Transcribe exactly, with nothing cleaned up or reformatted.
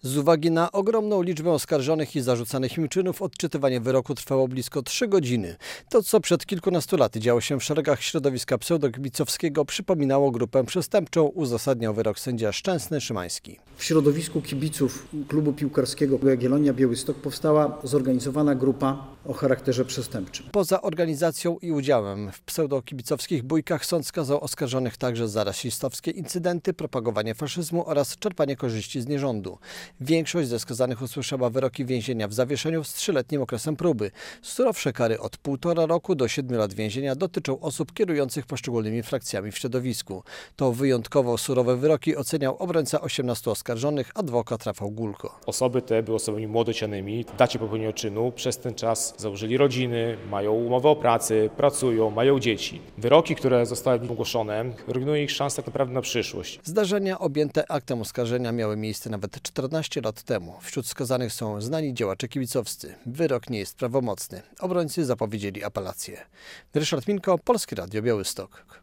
Z uwagi na ogromną liczbę oskarżonych i zarzucanych im czynów odczytywanie wyroku trwało blisko trzy godziny. To, co przed kilkunastu laty działo się w szeregach środowiska pseudokibicowskiego, przypominało grupę przestępczą, uzasadniał wyrok sędzia Szczęsny Szymański. W środowisku kibiców klubu piłkarskiego Jagiellonia Białystok powstała zorganizowana grupa o charakterze przestępczym. Poza organizacją i udziałem w pseudokibicowskich bójkach sąd skazał oskarżonych także za rasistowskie incydenty, propagowanie faszyzmu oraz czerpanie korzyści z nierządu. Większość ze skazanych usłyszała wyroki więzienia w zawieszeniu z trzyletnim okresem próby. Surowsze kary od półtora roku do siedmiu lat więzienia dotyczą osób kierujących poszczególnymi frakcjami w środowisku. To wyjątkowo surowe wyroki oceniał obrońca osiemnastu oskarżonych, adwokat Rafał Gulko. Osoby te były osobami młodocianymi, w dacie popełnienia czynu przez ten czas założyli rodziny, mają umowę o pracy, pracują, mają dzieci. Wyroki, które zostały ogłoszone, rujnują ich szanse tak naprawdę na przyszłość. Zdarzenia objęte aktem oskarżenia miały miejsce nawet czternaście lat temu. Wśród skazanych są znani działacze kibicowscy. Wyrok nie jest prawomocny. Obrońcy zapowiedzieli apelację. Ryszard Minko, Polskie Radio Białystok.